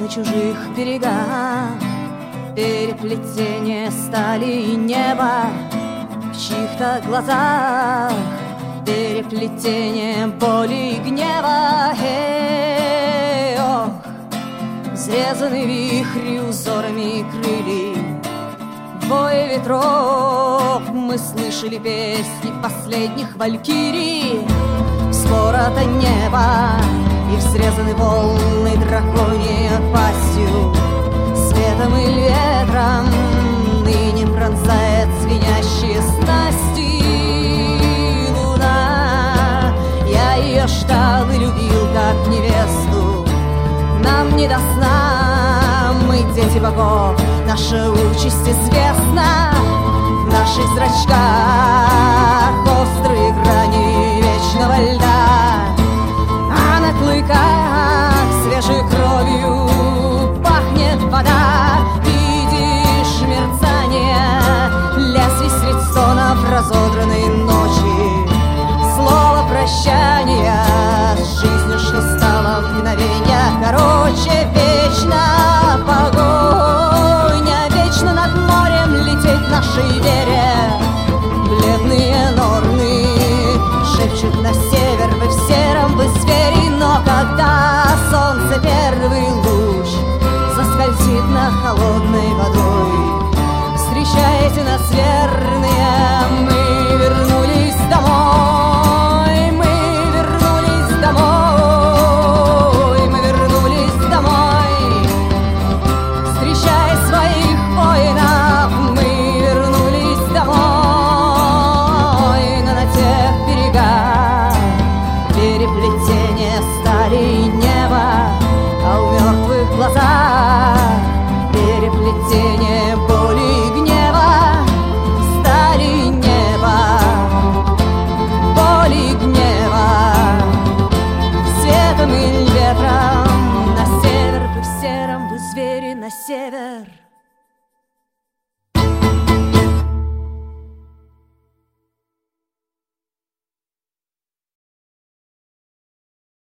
чужих берегах, переплетение стали и неба в чьих-то глазах, переплетение боли и гнева. Ох, срезаны вихри узорами крыльев, вой ветров. Мы слышали песни последних валькирий. Скоро-то небо и взрезаны волны драконьей пастью, светом и ветром ныне пронзает звенящие снасти луна. Я ее ждал и любил как невесту, нам не до сна, мы дети богов, наша участь известна. В наших зрачках острые грани вечного льда, а на клыках свежей кровью пахнет вода. Видишь мерцание лезвий средь сон в разодранной ночи, слово прощания с жизнью, что стало мгновенье короче.